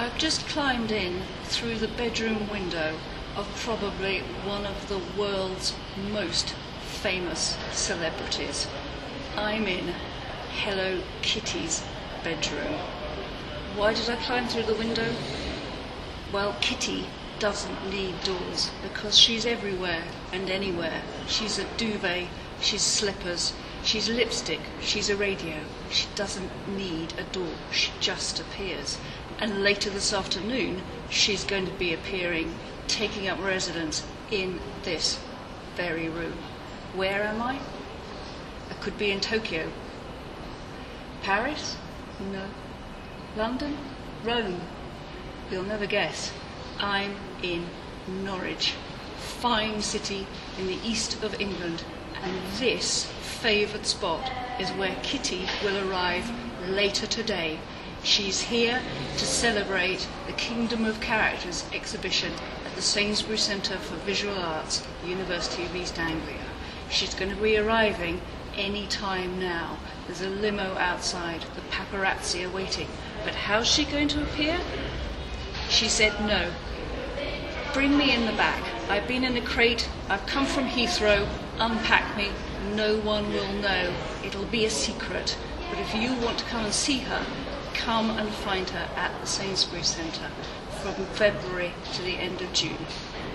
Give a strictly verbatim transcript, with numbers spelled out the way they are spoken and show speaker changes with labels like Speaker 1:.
Speaker 1: I've just climbed in through the bedroom window of probably one of the world's most famous celebrities. I'm in Hello Kitty's bedroom. Why did I climb through the window? Well, Kitty doesn't need doors because she's everywhere and anywhere. She's a duvet, she's slippers, she's lipstick, she's a radio. She doesn't need a door, she just appears. And later this afternoon, she's going to be appearing, taking up residence in this very room. Where am I? I could be in Tokyo. Paris? No. London? Rome? You'll never guess. I'm in Norwich, fine city in the east of England, and this favoured spot is where Kitty will arrive later today. She's here to celebrate the Kingdom of Characters exhibition at the Sainsbury Centre for Visual Arts, University of East Anglia. She's going to be arriving any time now. There's a limo outside, the paparazzi are waiting. But how's she going to appear? She said no. Bring me in the back. I've been in a crate, I've come from Heathrow, unpack me, no one will know. It'll be a secret. But if you want to come and see her, come and find her at the Sainsbury Centre from February to the end of June.